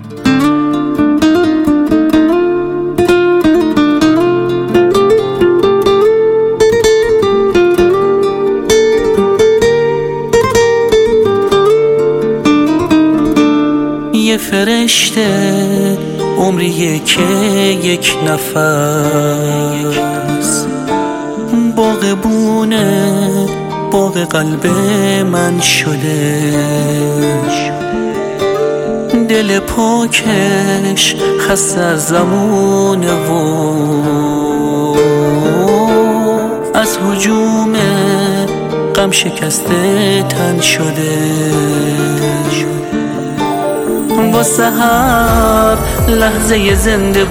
یه فرشته عمریه که یک نفس باغبونه باغ قلب من شده، دل پاکش خسته از زمونه و از هجوم غم شکسته تن شده. واسه هر لحظه زنده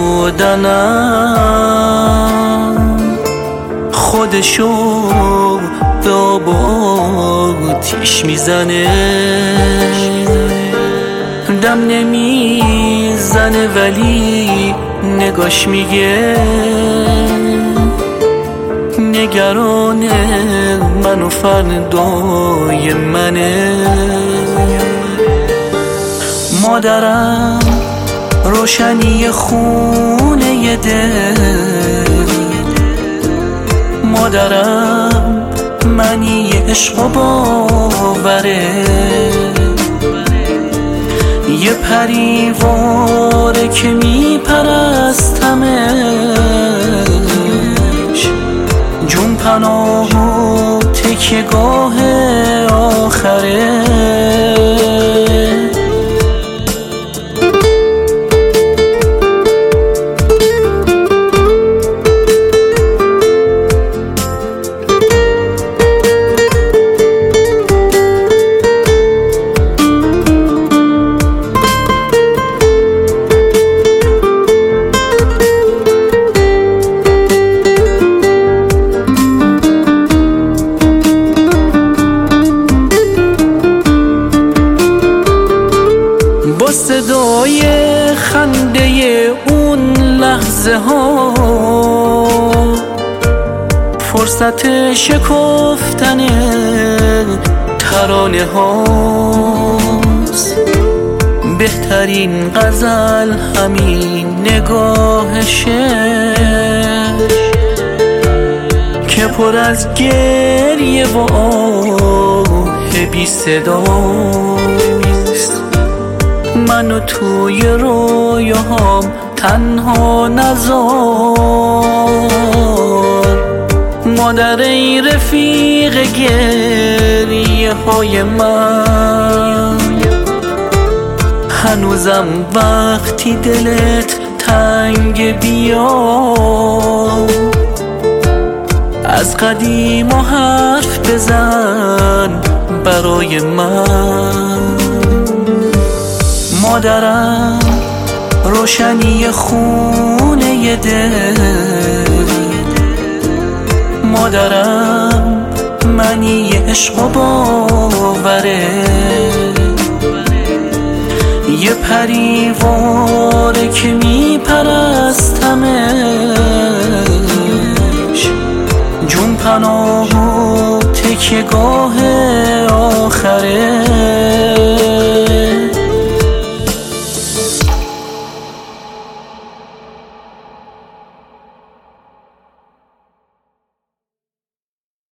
بودنم خودشو به آب و آتیش میزنه، دم نمیزنه ولی نگاش میگه نگران من و فردای منه. مادرم روشنی خونه دل، مادرم منی عشق و باوره، یه پریواره که میپرستمش، جون پناه و تکیه گاه آخره. صدای خنده اون لحظه ها فرصت شکفتن ترانه هاست، بهترین غزل همین نگاهشه که پر از گریه و آه بی صداست. منو توی رویاهام تنها نذار، مادر ای رفیق گریه های من، هنوزم وقتی دلت تنگ بیا از قدیم و حرف بزن برای من. مادرم روشنی خونه دل، مادرم منی عشق و باوره، یه پریواره که میپرستمش، جون پناه و تکیه گاه